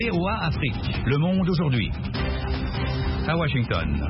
VOA Afrique, le monde aujourd'hui. À Washington.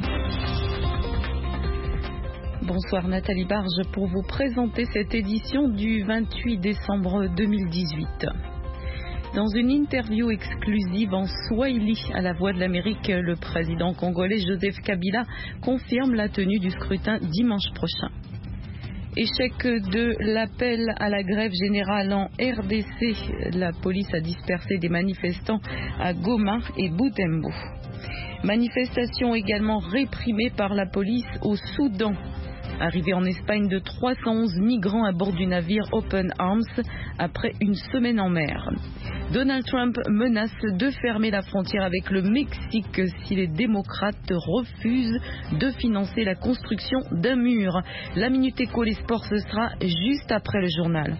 Bonsoir Nathalie Barge pour vous présenter cette édition du 28 décembre 2018. Dans une interview exclusive en Swahili à la Voix de l'Amérique, le président congolais Joseph Kabila confirme la tenue du scrutin dimanche prochain. Échec de l'appel à la grève générale en RDC. La police a dispersé des manifestants à Goma et Butembo. Manifestation également réprimée par la police au Soudan. Arrivée en Espagne de 311 migrants à bord du navire Open Arms après une semaine en mer. Donald Trump menace de fermer la frontière avec le Mexique si les démocrates refusent de financer la construction d'un mur. La Minute Éco, les sports, ce sera juste après le journal.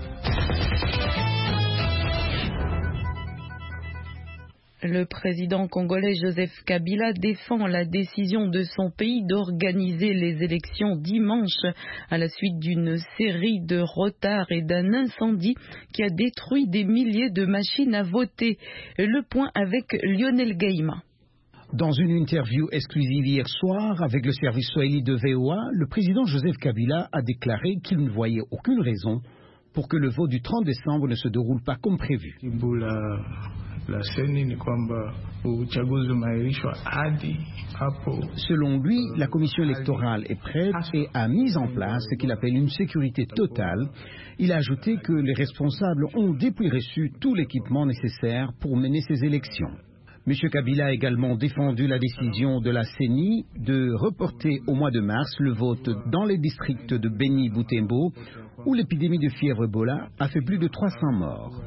Le président congolais Joseph Kabila défend la décision de son pays d'organiser les élections dimanche à la suite d'une série de retards et d'un incendie qui a détruit des milliers de machines à voter. Le point avec Lionel Gaïma. Dans une interview exclusive hier soir avec le service Swahili de VOA, le président Joseph Kabila a déclaré qu'il ne voyait aucune raison pour que le vote du 30 décembre ne se déroule pas comme prévu. Selon lui, la commission électorale est prête et a mis en place ce qu'il appelle une sécurité totale. Il a ajouté que les responsables ont depuis reçu tout l'équipement nécessaire pour mener ces élections. M. Kabila a également défendu la décision de la CENI de reporter au mois de mars le vote dans les districts de Beni-Butembo où l'épidémie de fièvre Ebola a fait plus de 300 morts.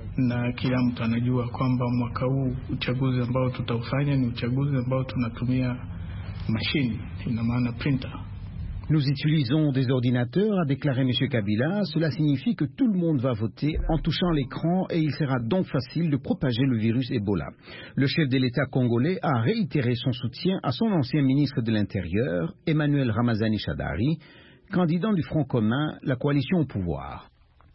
Nous utilisons des ordinateurs, a déclaré M. Kabila. Cela signifie que tout le monde va voter en touchant l'écran et il sera donc facile de propager le virus Ebola. Le chef de l'État congolais a réitéré son soutien à son ancien ministre de l'Intérieur, Emmanuel Ramazani Shadari, candidat du Front commun, la coalition au pouvoir.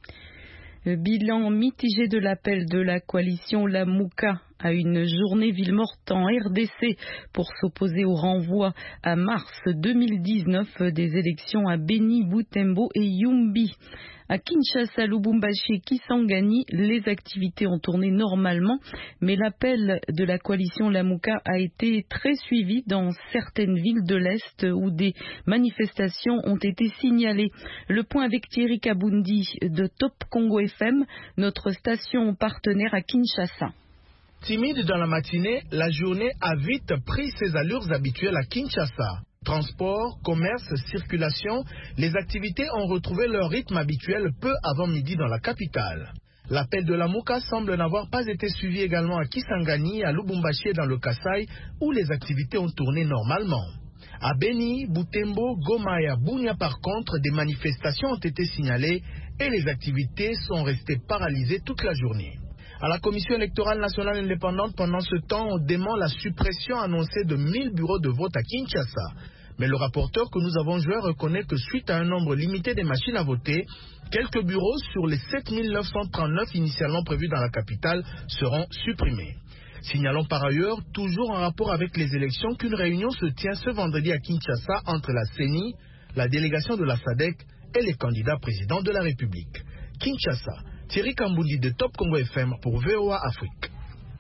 Bilan mitigé de l'appel de la coalition Lamuka à une journée ville morte en RDC pour s'opposer au renvoi à mars 2019 des élections à Beni, Butembo et Yumbi. À Kinshasa, Lubumbashi et Kisangani, les activités ont tourné normalement, mais l'appel de la coalition Lamuka a été très suivi dans certaines villes de l'Est où des manifestations ont été signalées. Le point avec Thierry Kabundi de Top Congo FM, notre station partenaire à Kinshasa. Timide dans la matinée, la journée a vite pris ses allures habituelles à Kinshasa. Transport, commerce, circulation, les activités ont retrouvé leur rythme habituel peu avant midi dans la capitale. L'appel de la Mouka semble n'avoir pas été suivi également à Kisangani, à Lubumbashi et dans le Kasaï, où les activités ont tourné normalement. À Beni, Butembo, Goma et à Bunia par contre, des manifestations ont été signalées et les activités sont restées paralysées toute la journée. À la Commission électorale nationale indépendante, pendant ce temps, on demande la suppression annoncée de 1000 bureaux de vote à Kinshasa. Mais le rapporteur que nous avons joué reconnaît que suite à un nombre limité de machines à voter, quelques bureaux sur les 7939 initialement prévus dans la capitale seront supprimés. Signalons par ailleurs, toujours en rapport avec les élections, qu'une réunion se tient ce vendredi à Kinshasa entre la CENI, la délégation de la SADC et les candidats présidents de la République. Kinshasa, Thierry Kambundi de Top Congo FM pour VOA Afrique.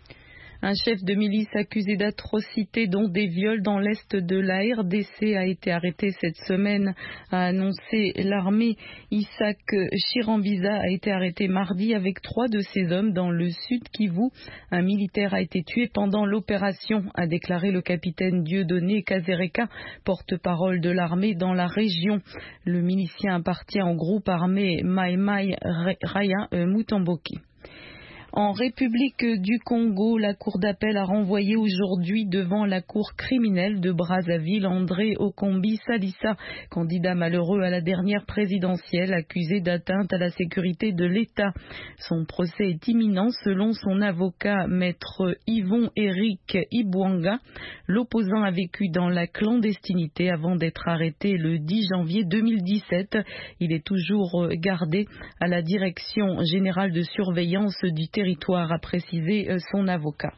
Un chef de milice accusé d'atrocités dont des viols dans l'est de la RDC a été arrêté cette semaine, a annoncé l'armée. Isaac Chirambiza a été arrêté mardi avec 3 de ses hommes dans le sud Kivu. Un militaire a été tué pendant l'opération, a déclaré le capitaine Dieudonné Kazereka, porte-parole de l'armée dans la région. Le milicien appartient au groupe armé Mai Mai Raya Mutomboki. En République du Congo, la Cour d'appel a renvoyé aujourd'hui devant la Cour criminelle de Brazzaville André Okombi Salissa, candidat malheureux à la dernière présidentielle, accusé d'atteinte à la sécurité de l'État. Son procès est imminent selon son avocat, maître Yvon Éric Ibouanga. L'opposant a vécu dans la clandestinité avant d'être arrêté le 10 janvier 2017. Il est toujours gardé à la Direction générale de surveillance du territoire territoire, a précisé son avocat.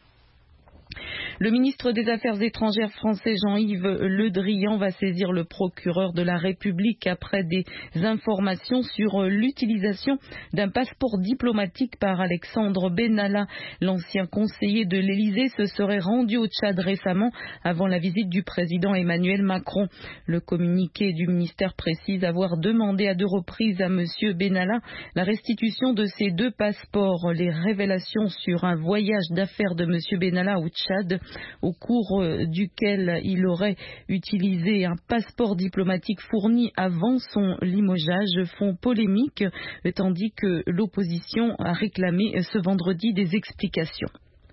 Le ministre des Affaires étrangères français Jean-Yves Le Drian va saisir le procureur de la République après des informations sur l'utilisation d'un passeport diplomatique par Alexandre Benalla. L'ancien conseiller de l'Élysée se serait rendu au Tchad récemment avant la visite du président Emmanuel Macron. Le communiqué du ministère précise avoir demandé à 2 reprises à M. Benalla la restitution de ces 2 passeports. Les révélations sur un voyage d'affaires de M. Benalla au Tchad, au cours duquel il aurait utilisé un passeport diplomatique fourni avant son limogeage, font polémique, tandis que l'opposition a réclamé ce vendredi des explications.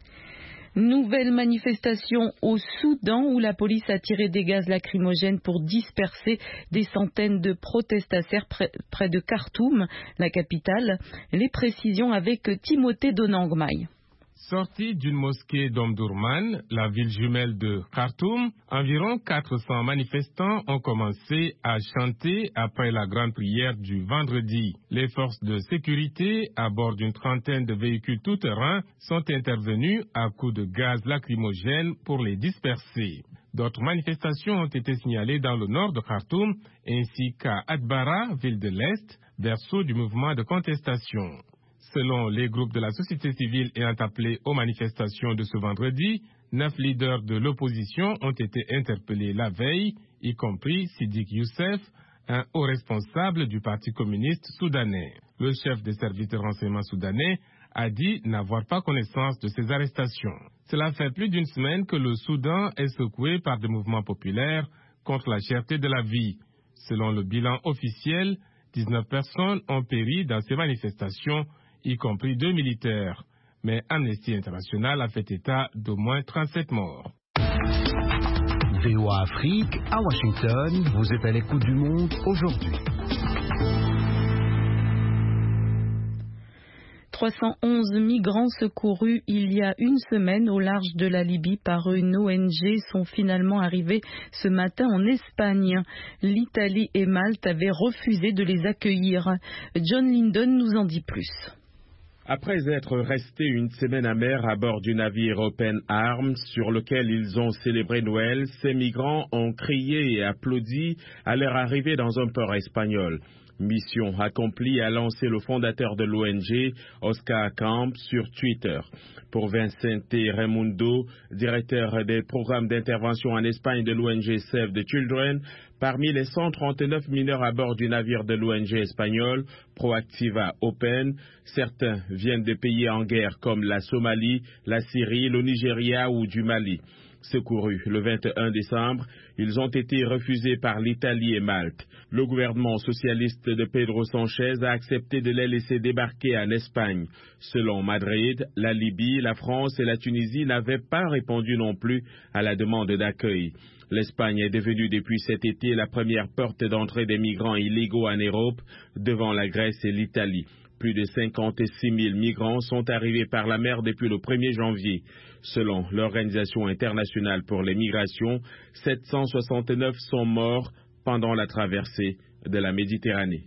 Nouvelle manifestation au Soudan où la police a tiré des gaz lacrymogènes pour disperser des centaines de protestataires près de Khartoum, la capitale. Les précisions avec Timothée Donangmai. Sortis d'une mosquée d'Omdurman, la ville jumelle de Khartoum, environ 400 manifestants ont commencé à chanter après la grande prière du vendredi. Les forces de sécurité, à bord d'une trentaine de véhicules tout-terrain, sont intervenues à coups de gaz lacrymogène pour les disperser. D'autres manifestations ont été signalées dans le nord de Khartoum, ainsi qu'à Atbara, ville de l'Est, berceau du mouvement de contestation. Selon les groupes de la société civile ayant appelé aux manifestations de ce vendredi, 9 leaders de l'opposition ont été interpellés la veille, y compris Sidik Youssef, un haut responsable du Parti communiste soudanais. Le chef des services de renseignement soudanais a dit n'avoir pas connaissance de ces arrestations. Cela fait plus d'une semaine que le Soudan est secoué par des mouvements populaires contre la cherté de la vie. Selon le bilan officiel, 19 personnes ont péri dans ces manifestations, y compris 2 militaires. Mais Amnesty International a fait état d'au moins 37 morts. VOA Afrique, à Washington, vous êtes à l'écoute du monde aujourd'hui. 311 migrants secourus il y a une semaine au large de la Libye par une ONG sont finalement arrivés ce matin en Espagne. L'Italie et Malte avaient refusé de les accueillir. John Linden nous en dit plus. Après être restés une semaine à mer à bord du navire Open Arms sur lequel ils ont célébré Noël, ces migrants ont crié et applaudi à leur arrivée dans un port espagnol. Mission accomplie, a lancé le fondateur de l'ONG, Oscar Camp, sur Twitter. Pour Vincente Raimundo, directeur des programmes d'intervention en Espagne de l'ONG Save the Children, parmi les 139 mineurs à bord du navire de l'ONG espagnole, Proactiva Open, certains viennent de pays en guerre comme la Somalie, la Syrie, le Nigeria ou du Mali. Secourus le 21 décembre, ils ont été refusés par l'Italie et Malte. Le gouvernement socialiste de Pedro Sanchez a accepté de les laisser débarquer en Espagne. Selon Madrid, la Libye, la France et la Tunisie n'avaient pas répondu non plus à la demande d'accueil. L'Espagne est devenue depuis cet été la première porte d'entrée des migrants illégaux en Europe, devant la Grèce et l'Italie. Plus de 56 000 migrants sont arrivés par la mer depuis le 1er janvier. Selon l'Organisation internationale pour les migrations, 769 sont morts pendant la traversée de la Méditerranée.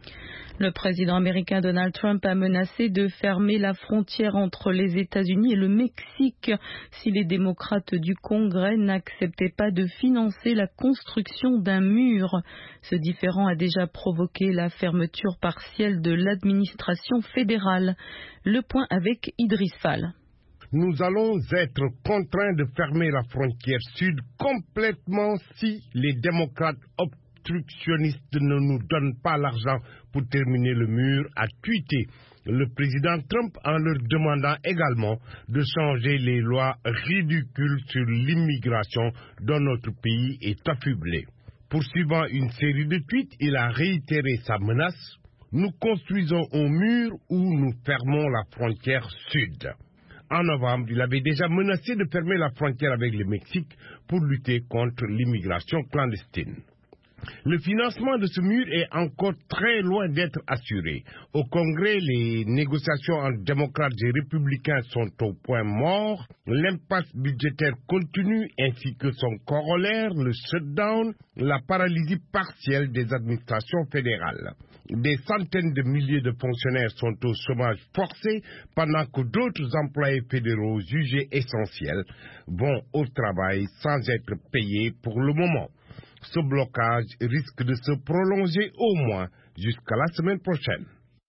Le président américain Donald Trump a menacé de fermer la frontière entre les États-Unis et le Mexique si les démocrates du Congrès n'acceptaient pas de financer la construction d'un mur. Ce différend a déjà provoqué la fermeture partielle de l'administration fédérale. Le point avec Idriss Fall. Nous allons être contraints de fermer la frontière sud complètement si les démocrates obstructionnistes ne nous donnent pas l'argent pour terminer le mur, a tweeté le président Trump en leur demandant également de changer les lois ridicules sur l'immigration dont notre pays est affublé. Poursuivant une série de tweets, il a réitéré sa menace. Nous construisons un mur ou nous fermons la frontière sud. En novembre, il avait déjà menacé de fermer la frontière avec le Mexique pour lutter contre l'immigration clandestine. Le financement de ce mur est encore très loin d'être assuré. Au Congrès, les négociations entre démocrates et républicains sont au point mort. L'impasse budgétaire continue ainsi que son corollaire, le shutdown, la paralysie partielle des administrations fédérales. Des centaines de milliers de fonctionnaires sont au chômage forcé pendant que d'autres employés fédéraux jugés essentiels vont au travail sans être payés pour le moment. Ce blocage risque de se prolonger au moins jusqu'à la semaine prochaine.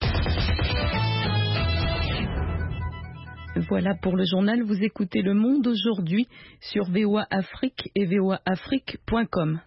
Voilà pour le journal. Vous écoutez Le Monde aujourd'hui sur VOA Afrique et voaafrique.com.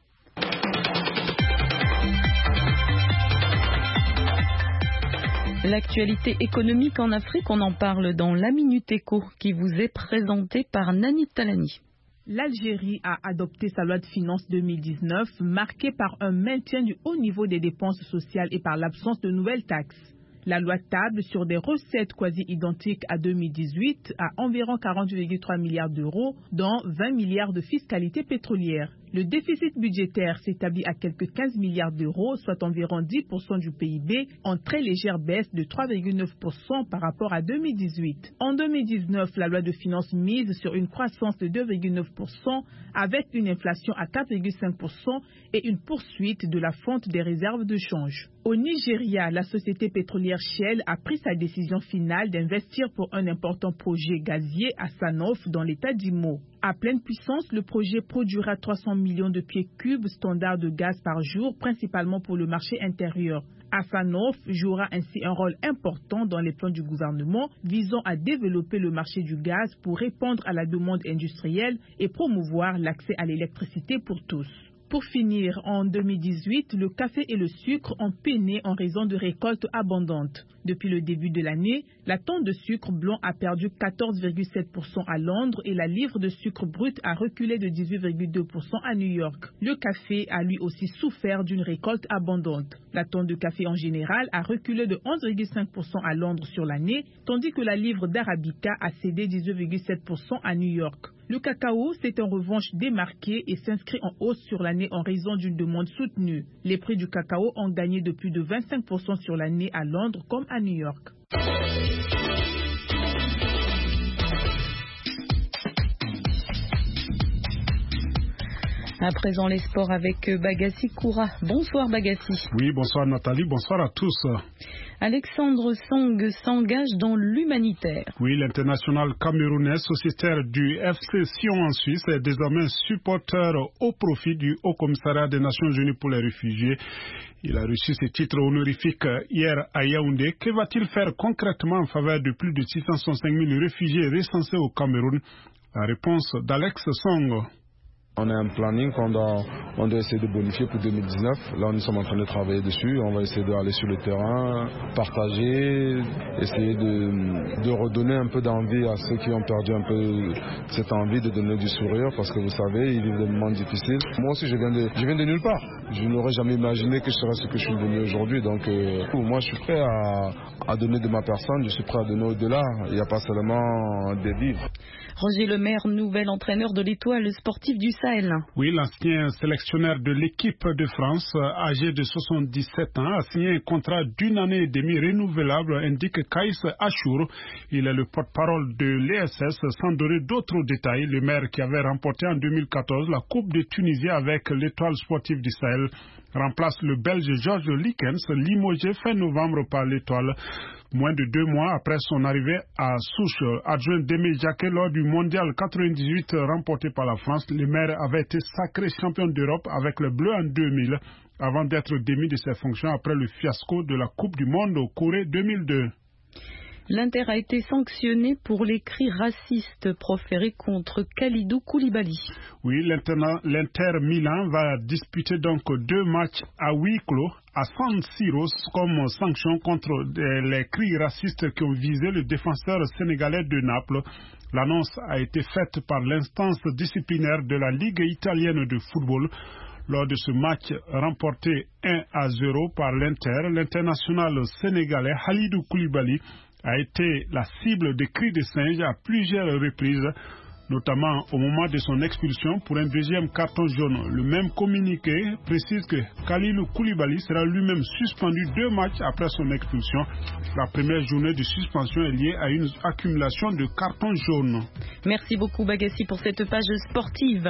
L'actualité économique en Afrique, on en parle dans la Minute Éco qui vous est présentée par Nani Talani. L'Algérie a adopté sa loi de finances 2019 marquée par un maintien du haut niveau des dépenses sociales et par l'absence de nouvelles taxes. La loi table sur des recettes quasi identiques à 2018 à environ 40,3 milliards d'euros, dont 20 milliards de fiscalité pétrolière. Le déficit budgétaire s'établit à quelques 15 milliards d'euros, soit environ 10% du PIB, en très légère baisse de 3,9% par rapport à 2018. En 2019, la loi de finances mise sur une croissance de 2,9% avec une inflation à 4,5% et une poursuite de la fonte des réserves de change. Au Nigeria, la société pétrolière Shell a pris sa décision finale d'investir pour un important projet gazier à Sanof dans l'état d'Imo. À pleine puissance, le projet produira 300 millions de pieds cubes standards de gaz par jour, principalement pour le marché intérieur. Sanof jouera ainsi un rôle important dans les plans du gouvernement visant à développer le marché du gaz pour répondre à la demande industrielle et promouvoir l'accès à l'électricité pour tous. Pour finir, en 2018, le café et le sucre ont peiné en raison de récoltes abondantes. Depuis le début de l'année, la tonne de sucre blanc a perdu 14,7% à Londres et la livre de sucre brut a reculé de 18,2% à New York. Le café a lui aussi souffert d'une récolte abondante. La tonne de café en général a reculé de 11,5% à Londres sur l'année, tandis que la livre d'Arabica a cédé 18,7% à New York. Le cacao s'est en revanche démarqué et s'inscrit en hausse sur l'année en raison d'une demande soutenue. Les prix du cacao ont gagné de plus de 25% sur l'année à Londres comme à New York. À présent, les sports avec Bagassi Koura. Bonsoir Bagassi. Oui, bonsoir Nathalie, bonsoir à tous. Alexandre Song s'engage dans l'humanitaire. Oui, l'international camerounais, sociétaire du FC Sion en Suisse, est désormais supporter au profit du Haut Commissariat des Nations Unies pour les réfugiés. Il a reçu ce titre honorifique hier à Yaoundé. Que va-t-il faire concrètement en faveur de plus de 665 000 réfugiés recensés au Cameroun? La réponse d'Alex Song. On a un planning qu'on doit essayer de bonifier pour 2019. Là, nous sommes en train de travailler dessus. On va essayer d'aller sur le terrain, partager, essayer de redonner un peu d'envie à ceux qui ont perdu un peu cette envie de donner du sourire parce que vous savez, ils vivent des moments difficiles. Moi aussi, je viens de nulle part. Je n'aurais jamais imaginé que je serais ce que je suis devenu aujourd'hui. Donc, moi, je suis prêt à donner de ma personne. Je suis prêt à donner au-delà. Il n'y a pas seulement des livres. Roger Lemaire, nouvel entraîneur de l'Étoile sportive du Sahel. Oui, l'ancien sélectionneur de l'équipe de France, âgé de 77 ans, a signé un contrat d'1 année et demie renouvelable, indique Kaïs Achour. Il est le porte-parole de l'ESS, sans donner d'autres détails. Le maire qui avait remporté en 2014 la Coupe de Tunisie avec l'Étoile sportive du Sahel remplace le Belge Georges Likens, limogé fin novembre par l'Étoile. Moins de 2 mois après son arrivée à Souche, adjoint d'Aimé Jacquet lors du Mondial 98 remporté par la France, le maire avait été sacré champion d'Europe avec le Bleu en 2000, avant d'être démis de ses fonctions après le fiasco de la Coupe du Monde au Corée 2002. L'Inter a été sanctionné pour les cris racistes proférés contre Kalidou Koulibaly. Oui, l'Inter Milan va disputer donc 2 matchs à huis clos à San Siro comme sanction contre les cris racistes qui ont visé le défenseur sénégalais de Naples. L'annonce a été faite par l'instance disciplinaire de la Ligue italienne de football. Lors de ce match remporté 1-0 par l'Inter, l'international sénégalais Khalidou Koulibaly a été la cible de cris de singe à plusieurs reprises, notamment au moment de son expulsion pour un deuxième carton jaune. Le même communiqué précise que Kalidou Koulibaly sera lui-même suspendu 2 matchs après son expulsion. La première journée de suspension est liée à une accumulation de cartons jaunes. Merci beaucoup Bagassi pour cette page sportive.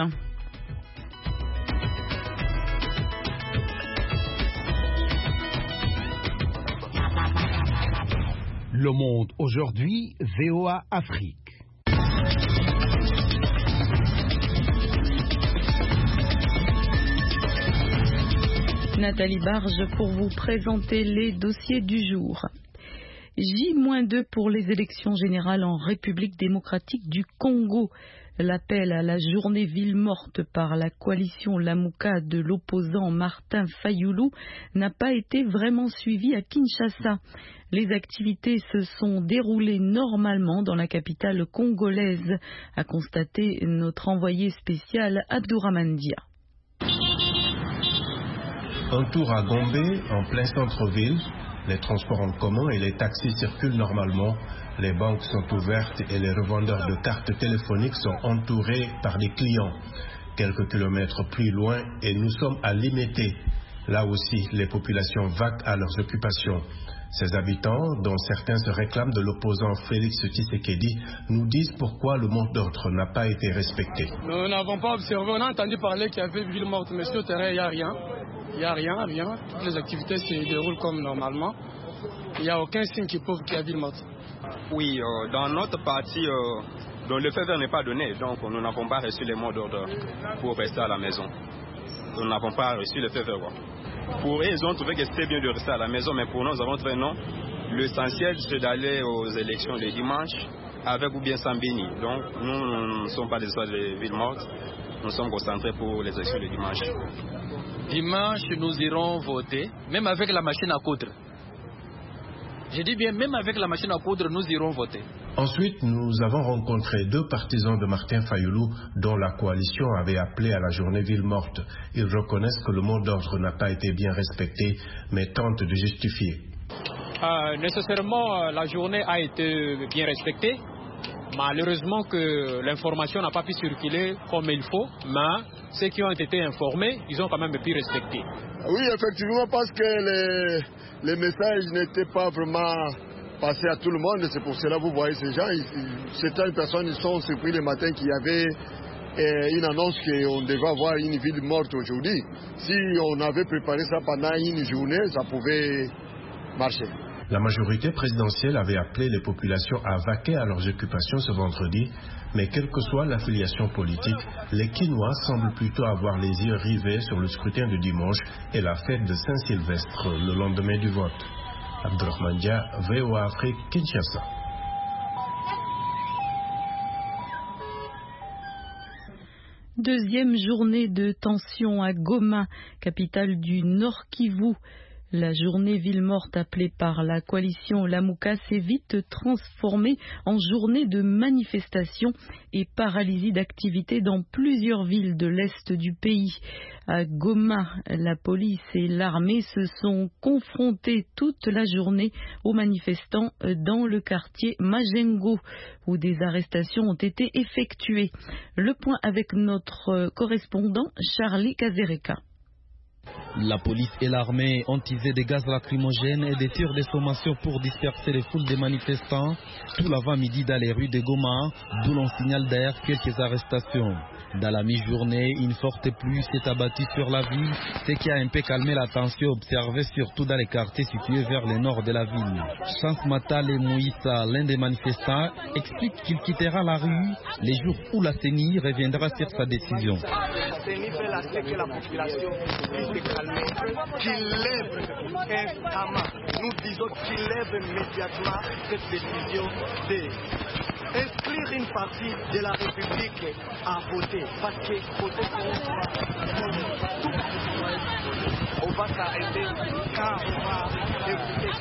Le Monde aujourd'hui, VOA Afrique. Nathalie Barge pour vous présenter les dossiers du jour. J-2 pour les élections générales en République démocratique du Congo. L'appel à la journée ville morte par la coalition Lamuka de l'opposant Martin Fayulu n'a pas été vraiment suivi à Kinshasa. Les activités se sont déroulées normalement dans la capitale congolaise, a constaté notre envoyé spécial Abdourahmane Dia. Un tour à Gombe, en plein centre-ville. Les transports en commun et les taxis circulent normalement. Les banques sont ouvertes et les revendeurs de cartes téléphoniques sont entourés par des clients. Quelques kilomètres plus loin et nous sommes à Limete. Là aussi, les populations vaquent à leurs occupations. Ces habitants, dont certains se réclament de l'opposant Félix Tshisekedi, nous disent pourquoi le mot d'ordre n'a pas été respecté. Nous n'avons pas observé, on a entendu parler qu'il y avait ville morte, mais sur le terrain, il n'y a rien. Il n'y a rien. Toutes les activités se déroulent comme normalement. Il n'y a aucun signe qui prouve qu'il y a ville morte. Oui, dans notre partie, dont le feu vert n'est pas donné, donc nous n'avons pas reçu les mots d'ordre pour rester à la maison. Nous n'avons pas reçu le feu vert. Pour eux, ils ont trouvé que c'était bien de rester à la maison, mais pour nous, nous avons trouvé non. L'essentiel, c'est d'aller aux élections le dimanche, avec ou bien sans béni. Donc, nous ne sommes pas des histoires de ville morte. Nous sommes concentrés pour les élections le dimanche. Dimanche, nous irons voter, même avec la machine à coudre. Je dis bien, même avec la machine à coudre, nous irons voter. Ensuite, nous avons rencontré 2 partisans de Martin Fayulu dont la coalition avait appelé à la journée ville morte. Ils reconnaissent que le mot d'ordre n'a pas été bien respecté, mais tentent de justifier. Nécessairement, la journée a été bien respectée. Malheureusement que l'information n'a pas pu circuler comme il faut, mais ceux qui ont été informés, ils ont quand même pu respecter. Oui, effectivement, parce que les messages n'étaient pas vraiment passés à tout le monde. C'est pour cela que vous voyez ces gens. Certaines personnes ils sont surpris le matin qu'il y avait une annonce qu'on devait avoir une ville morte aujourd'hui. Si on avait préparé ça pendant une journée, ça pouvait marcher. La majorité présidentielle avait appelé les populations à vaquer à leurs occupations ce vendredi, mais quelle que soit l'affiliation politique, les Kinois semblent plutôt avoir les yeux rivés sur le scrutin de dimanche et la fête de Saint-Sylvestre le lendemain du vote. Abdourahmane Dia, VOA Afrique, Kinshasa. Deuxième journée de tension à Goma, capitale du Nord Kivu. La journée ville morte appelée par la coalition Lamuka s'est vite transformée en journée de manifestation et paralysie d'activités dans plusieurs villes de l'est du pays. À Goma, la police et l'armée se sont confrontés toute la journée aux manifestants dans le quartier Majengo, où des arrestations ont été effectuées. Le point avec notre correspondant Charlie Kazereka. La police et l'armée ont utilisé des gaz lacrymogènes et des tirs de sommation pour disperser les foules des manifestants tout l'avant-midi dans les rues de Goma, d'où l'on signale d'ailleurs quelques arrestations. Dans la mi-journée, une forte pluie s'est abattue sur la ville, ce qui a un peu calmé la tension observée surtout dans les quartiers situés vers le nord de la ville. Chance Matale Mouissa, l'un des manifestants, explique qu'il quittera la rue les jours où la CENI reviendra sur sa décision. Qu'il lève instamment, nous disons qu'il lève immédiatement cette décision d'inscrire une partie de la République à voter. Parce que voter on va s'arrêter quand on va écouter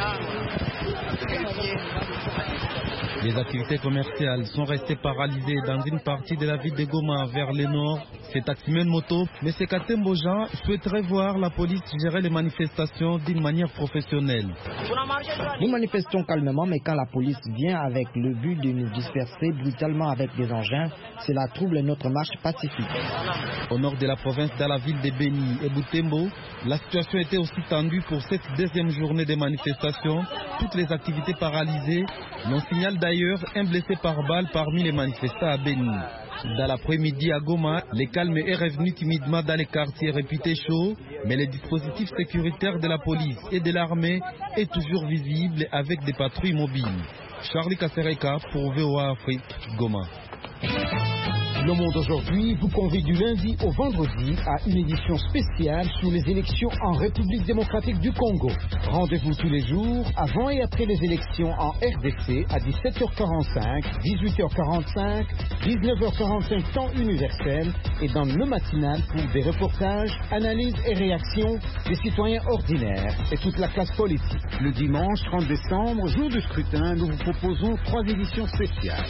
Les activités commerciales sont restées paralysées dans une partie de la ville de Goma vers le nord. Ces taximens moto, M. Katembo Jean souhaiterait voir la police gérer les manifestations d'une manière professionnelle. Nous manifestons calmement, mais quand la police vient avec le but de nous disperser brutalement avec des engins, cela trouble notre marche pacifique. Au nord de la province, dans la ville de Beni et Butembo, la situation était aussi tendue pour cette deuxième journée de manifestations. Toutes les activités paralysées. On signale d'ailleurs un blessé par balle parmi les manifestants à Beni. Dans l'après-midi à Goma, le calme est revenu timidement dans les quartiers réputés chauds, mais le dispositif sécuritaire de la police et de l'armée est toujours visible avec des patrouilles mobiles. Charlie Kasereka pour VOA Afrique, Goma. Le Monde aujourd'hui vous convie du lundi au vendredi à une édition spéciale sur les élections en République démocratique du Congo. Rendez-vous tous les jours avant et après les élections en RDC à 17h45, 18h45, 19h45 temps universel et dans le matinal pour des reportages, analyses et réactions des citoyens ordinaires et toute la classe politique. Le dimanche 30 décembre, jour du scrutin, nous vous proposons 3 éditions spéciales.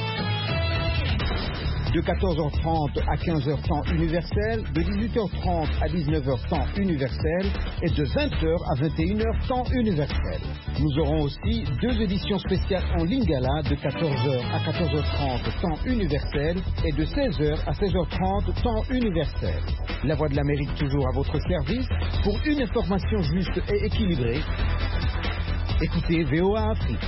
De 14h30 à 15h temps universel, de 18h30 à 19h temps universel et de 20h à 21h temps universel. Nous aurons aussi 2 éditions spéciales en Lingala de 14h à 14h30 temps universel et de 16h à 16h30 temps universel. La Voix de l'Amérique toujours à votre service pour une information juste et équilibrée. Écoutez VOA Afrique.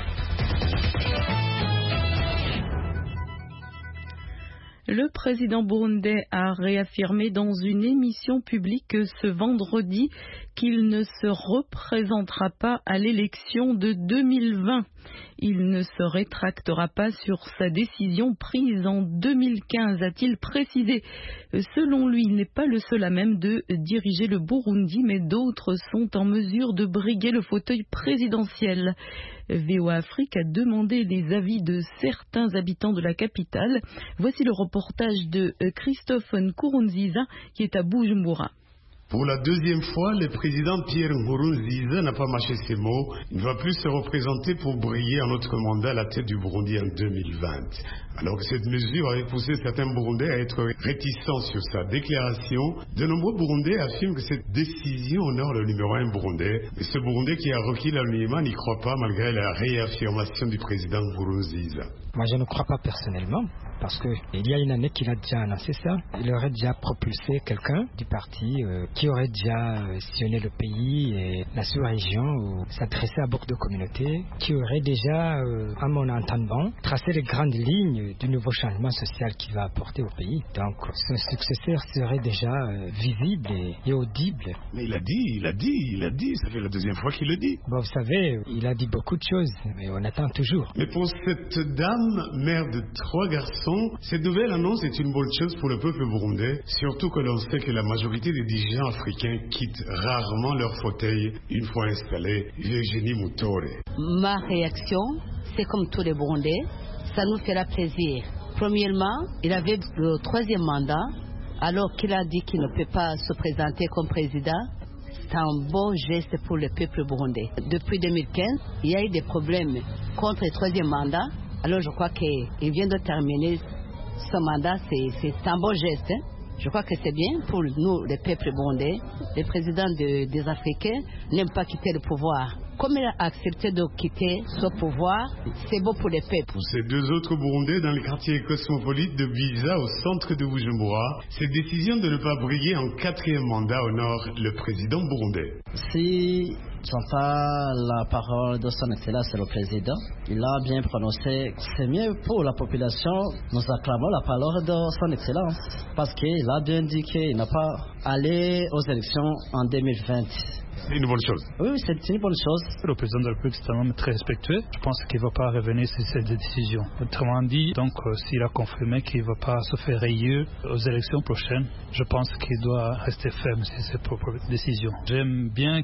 Le président burundais a réaffirmé dans une émission publique ce vendredi qu'il ne se représentera pas à l'élection de 2020. Il ne se rétractera pas sur sa décision prise en 2015, a-t-il précisé. Selon lui, il n'est pas le seul à même de diriger le Burundi, mais d'autres sont en mesure de briguer le fauteuil présidentiel. VOA Afrique a demandé les avis de certains habitants de la capitale. Voici le reportage de Christophe Nkurunziza qui est à Bujumbura. Pour la deuxième fois, le président Pierre Nkurunziza n'a pas mâché ses mots. Il ne va plus se représenter pour briller en autre mandat à la tête du Burundi en 2020. Alors que cette mesure avait poussé certains Burundais à être réticents sur sa déclaration, de nombreux Burundais affirment que cette décision honore le numéro 1 burundais. Mais ce Burundais qui a requis l'anonymat n'y croit pas malgré la réaffirmation du président Nkurunziza. Moi, je ne crois pas personnellement, parce qu'il y a une année qu'il a déjà annoncé ça. Il aurait déjà propulsé quelqu'un du parti qui aurait déjà sillonné le pays et la sous-région ou s'adressé à beaucoup de communautés, qui aurait déjà, à mon entendement, tracé les grandes lignes du nouveau changement social qu'il va apporter au pays. Donc, son successeur serait déjà visible et audible. Mais il a dit, ça fait la deuxième fois qu'il le dit. Bon, vous savez, il a dit beaucoup de choses, mais on attend toujours. Mais pour cette dame, mère de 3 garçons, cette nouvelle annonce est une bonne chose pour le peuple burundais, surtout que l'on sait que la majorité des dirigeants africains quittent rarement leur fauteuil une fois installés. Virginie Mutore. Ma réaction, c'est comme tous les Burundais, ça nous fera plaisir. Premièrement, il avait le 3e mandat, alors qu'il a dit qu'il ne peut pas se présenter comme président. C'est un beau geste pour le peuple burundais. Depuis 2015, il y a eu des problèmes contre le 3e mandat. Alors je crois qu'il vient de terminer ce mandat, c'est un beau geste. Je crois que c'est bien pour nous, les peuples burundais. Les présidents des Africains n'aiment pas quitter le pouvoir. Comme il a accepté de quitter ce pouvoir, c'est beau pour les peuples. Pour ces 2 autres Burundais dans le quartier cosmopolite de Biza, au centre de Bujumbura, cette décision de ne pas briller en 4e mandat honore le président burundais. Si j'entends la parole de son Excellence le président, il a bien prononcé. C'est mieux pour la population. Nous acclamons la parole de son Excellence parce qu'il a bien dit qu'il n'a pas allé aux élections en 2020. C'est une bonne chose. Oui, c'est une bonne chose. Le président de la République, c'est un homme très respectueux. Je pense qu'il ne va pas revenir sur cette décision. Autrement dit, donc, s'il a confirmé qu'il ne va pas se faire rayer aux élections prochaines, je pense qu'il doit rester ferme sur ses propres décisions. J'aime bien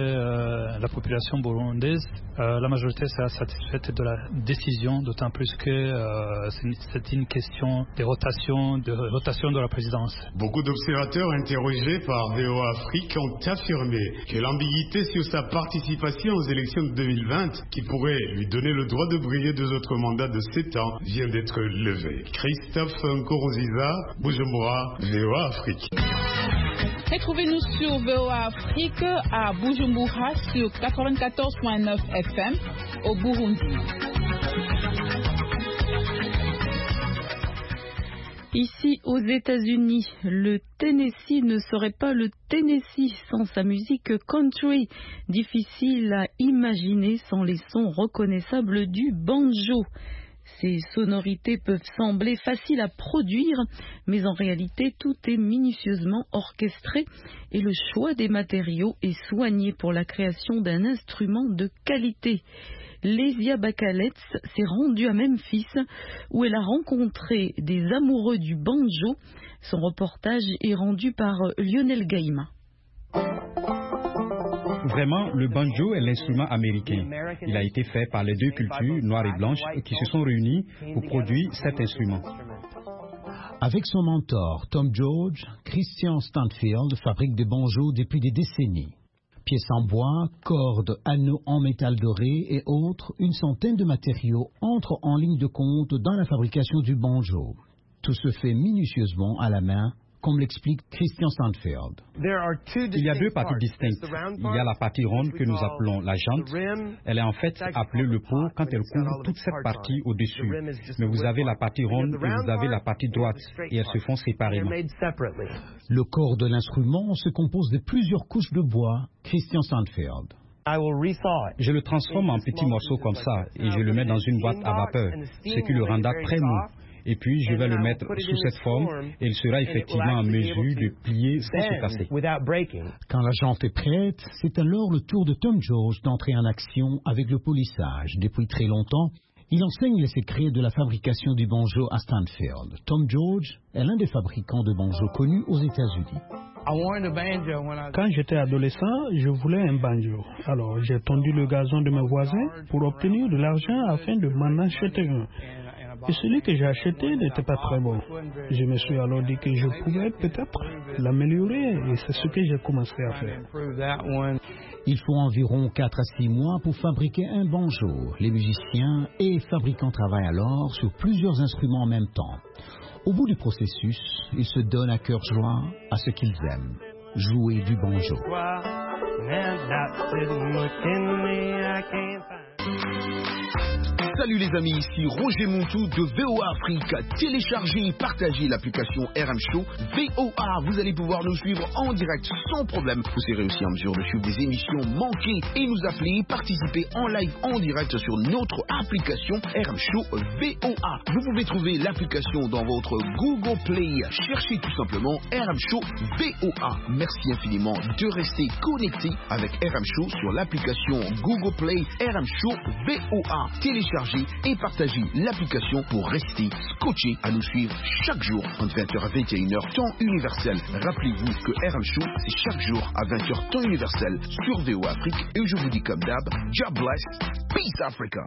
que la population burundaise, la majorité sera satisfaite de la décision, d'autant plus que c'est une question de rotation de la présidence. Beaucoup d'observateurs interrogés par VOA Afrique ont affirmé que l'ambiguïté sur sa participation aux élections de 2020, qui pourrait lui donner le droit de briller 2 autres mandats de 7 ans, vient d'être levée. Christophe Nkurunziza, Bujumbura, VOA Afrique. Retrouvez-nous sur VOA Afrique à Bujumbura sur 94.9 FM au Burundi. Ici aux États-Unis, le Tennessee ne serait pas le Tennessee sans sa musique country. Difficile à imaginer sans les sons reconnaissables du banjo. Ces sonorités peuvent sembler faciles à produire, mais en réalité tout est minutieusement orchestré et le choix des matériaux est soigné pour la création d'un instrument de qualité. Lesia Bakalets s'est rendue à Memphis où elle a rencontré des amoureux du banjo. Son reportage est rendu par Lionel Gaïma. Vraiment, le banjo est l'instrument américain. Il a été fait par les deux cultures, noires et blanches, qui se sont réunies pour produire cet instrument. Avec son mentor, Tom George, Christian Stanfield fabrique des banjos depuis des décennies. Pièces en bois, cordes, anneaux en métal doré et autres, une centaine de matériaux entrent en ligne de compte dans la fabrication du banjo. Tout se fait minutieusement à la main, comme l'explique Christian Stanfield. Il y a deux parties distinctes. Il y a la partie ronde que nous appelons la jante. Elle est en fait appelée le pot quand elle couvre toute cette partie au-dessus. Mais vous avez la partie ronde et vous avez la partie droite et elles se font séparément. Le corps de l'instrument se compose de plusieurs couches de bois. Christian Stanfield. Je le transforme en petits morceaux comme ça et je le mets dans une boîte à vapeur, ce qui le rendra très mou. Et puis je vais le mettre sous cette forme et il sera effectivement en mesure de plier sans se casser. Quand la jante est prête, c'est alors le tour de Tom George d'entrer en action avec le polissage. Depuis très longtemps, il enseigne les secrets de la fabrication du banjo à Stanfield. Tom George est l'un des fabricants de banjo connus aux États-Unis. Quand j'étais adolescent, je voulais un banjo. Alors j'ai tondu le gazon de mes voisins pour obtenir de l'argent afin de m'en acheter un. Et celui que j'ai acheté n'était pas très bon. Je me suis alors dit que je pouvais peut-être l'améliorer et c'est ce que j'ai commencé à faire. Il faut environ 4 à 6 mois pour fabriquer un banjo. Les musiciens et fabricants travaillent alors sur plusieurs instruments en même temps. Au bout du processus, ils se donnent à cœur joie à ce qu'ils aiment, jouer du banjo. Salut les amis, ici Roger Montou de VOA Afrique. Téléchargez et partagez l'application RM Show VOA. Vous allez pouvoir nous suivre en direct sans problème. Vous serez aussi en mesure de suivre des émissions manquées et nous appeler, participer en live en direct sur notre application RM Show VOA. Vous pouvez trouver l'application dans votre Google Play. Cherchez tout simplement RM Show VOA. Merci infiniment de rester connecté avec RM Show sur l'application Google Play RM Show VOA. Téléchargez et partagez l'application pour rester scotché à nous suivre chaque jour entre 20h à 21h temps universel. Rappelez-vous que RM Show c'est chaque jour à 20h temps universel sur VOA Afrique et je vous dis comme d'hab, God bless, peace Africa.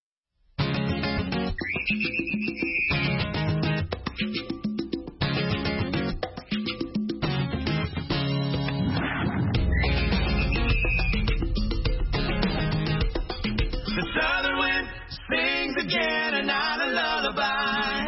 Sings again another lullaby.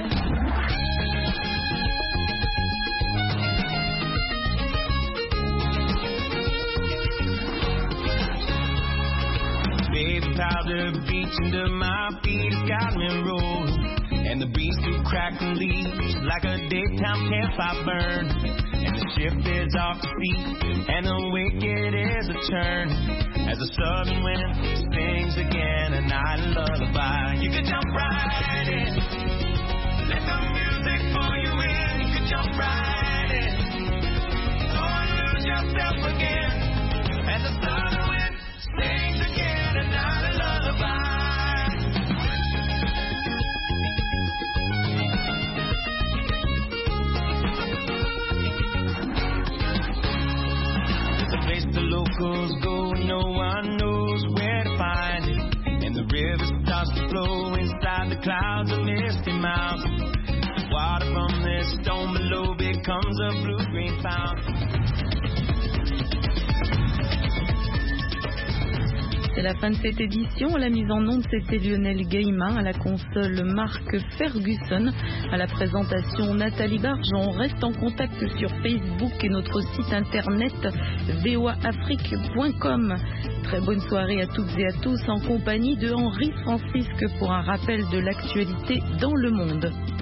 Baby powder beach under my feet has got me rolling, and the breeze through crackling leaves like a daytime campfire burn. And the ship is off the sea, and the wicked is a turn as the southern wind sings again a night lullaby. You could jump right in, let the music pull you in. You could jump right in, go and lose yourself again as the southern wind sings again a night lullaby. The locals go, no one knows where to find it, and the river starts to flow inside the clouds of misty mountains. The water from this stone below becomes a blue-green fountain. C'est la fin de cette édition. À la mise en onde, c'était Lionel Gaïma, à la console Marc Ferguson, à la présentation Nathalie Barge. On reste en contact sur Facebook et notre site internet voaafrique.com. Très bonne soirée à toutes et à tous en compagnie de Henri Francisque pour un rappel de l'actualité dans le monde.